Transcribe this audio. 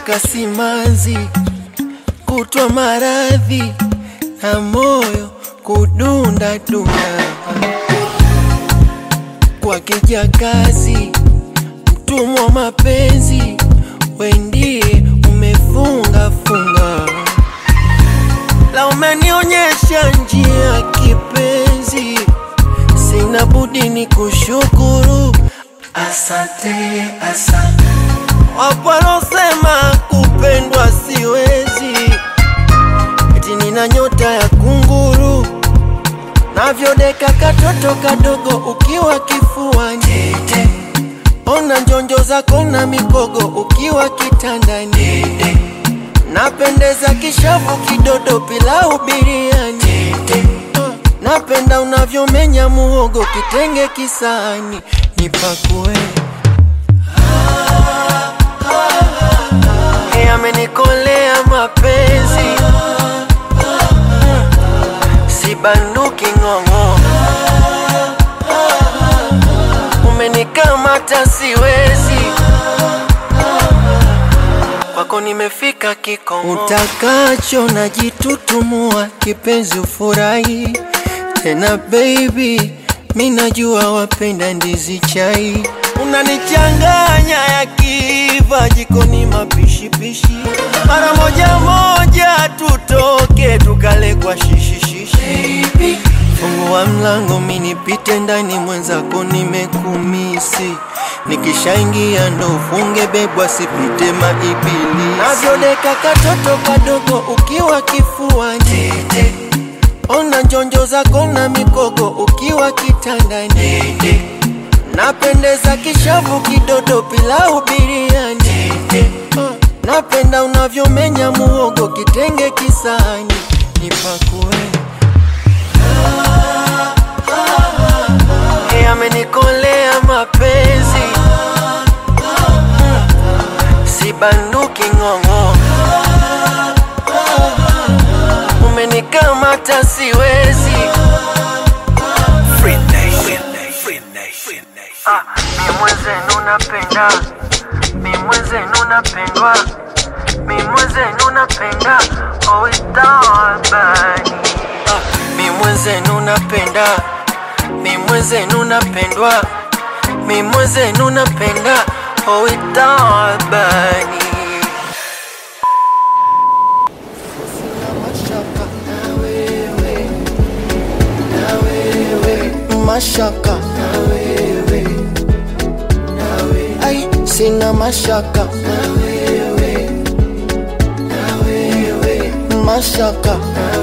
kuchoka simanzi, kutwa maradhi na moyo kudunda dunda. Kwa kijakazi mtumwa mapenzi, wendie umefunga funga. La umenionyesha njia kipenzi, sina budi ni kushukuru. Asante, asante. Waparosema kupendwa siwezi, eti nina nyota ya kunguru, navyodeka katoto kadogo ukiwa kifuani. Ona njonjo zako na mikogo ukiwa kitandani. Napendeza kishavu kidodo pilau biriani. Napenda unavyomenya muhogo kitenge kisani. Nipakue amenikolea mapenzi, sibanduki ngongo. Umenikamata siwezi, kwako nimefika kikomo. Utakacho najitutumua, kipenzi ufurahi. Tena baby, minajua wapenda ndizi chai. Unanichanganya ya kiva jikoni mapishi pishi. Mara moja moja tutoke tukale kwa shishi. Fungua mlango minipite ndani, mwenzako nimekumisi. Nikishaingia ndo ufunge bebwa sipite maibili. Navyodeka katoto kadogo ukiwa kifuani. Ona njonjo zako na mikogo ukiwa kitandani. Napendeza kishavu kidodo pilau biriani. Napenda unavyomenya muhogo kitenge kisani. Nipakue amenikolea mapenzi, sibanduki ngongo. Umenikamata siwezi. Mimwezenu napenda, mimwezenu napendwa, mimwezenu napenda, oh itabani. Mimwezenu napenda, mimwezenu napendwa, mimwezenu napenda, oh itabani. Mashaka na wewe, ai sina mashaka na wewe, mashaka.